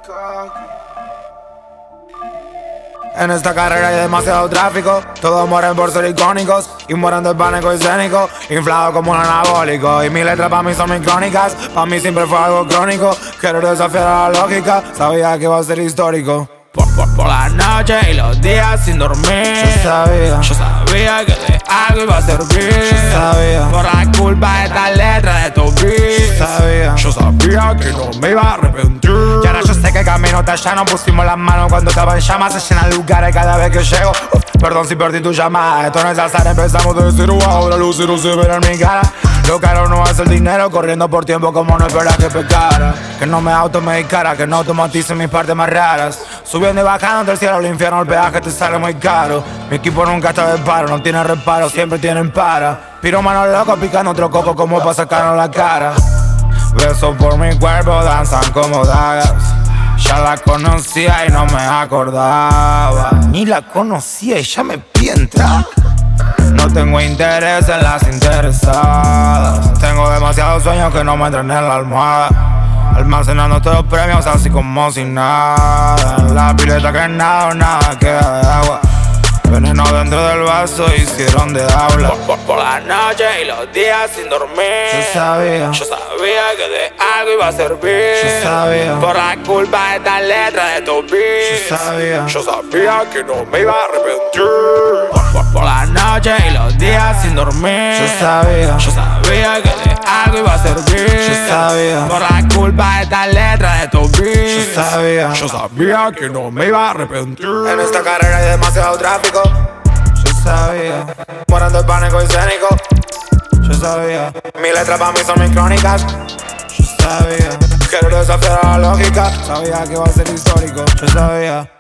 En esta carrera hay demasiado tráfico. Todos mueren por ser icónicos y mueren del pánico escénico, inflado como un anabólico. Y mis letras pa' mí son mis crónicas. Pa' mí siempre fue algo crónico. Quiero desafiar a la lógica. Sabía que iba a ser histórico. Por la noche y los días sin dormir. Yo sabía que de algo iba a servir. Yo sabía. Por la culpa de esta letra de tu beat. Yo sabía que no me iba a arrepentir. Y ahora yo sé que el camino está llano. Pusimos las manos cuando estaba en llamas. Se llenan lugares cada vez que llego. Perdón si perdí tu llamada. Esto no es azar, empezamos de cero. Ahora los ceros se ven en mi cara. Lo caro no es el dinero, corriendo por tiempo como no esperas que pecara. Que no me automedicara, que no automatice mis partes más raras. Subiendo y bajando del cielo al infierno, el peaje te sale muy caro. Mi equipo nunca está de paro, no tiene reparo, siempre tienen para. Piromanos locos picando otro coco como para sacarnos la cara. Besos por mi cuerpo, danzan como dagas. Ya la conocía y no me acordaba. Ni la conocía y ya me pientra. No tengo interés en las interesadas. Tengo demasiados sueños que no me entran en la almohada. Almacenando todos los premios así como si nada. En la pileta que nada queda de agua. Veneno dentro del vaso hicieron de habla. Por la noche y los días sin dormir. Yo sabía que de algo iba a servir. Yo sabía. Por la culpa de esta letra de tu beat. Yo sabía que no me iba a arrepentir. Por la noche y los días sin dormir. Yo sabía que de algo iba a servir. Yo sabía. Por la culpa de esta letra de tu beat. Yo sabía que no me iba a arrepentir. En esta carrera hay demasiado tráfico. Yo sabía. Mueren del pánico escénico. Yo sabía. Mis letras pa' mí son mis crónicas. Yo sabía. Quiero desafiar a la lógica. Sabía que iba a ser histórico. Yo sabía.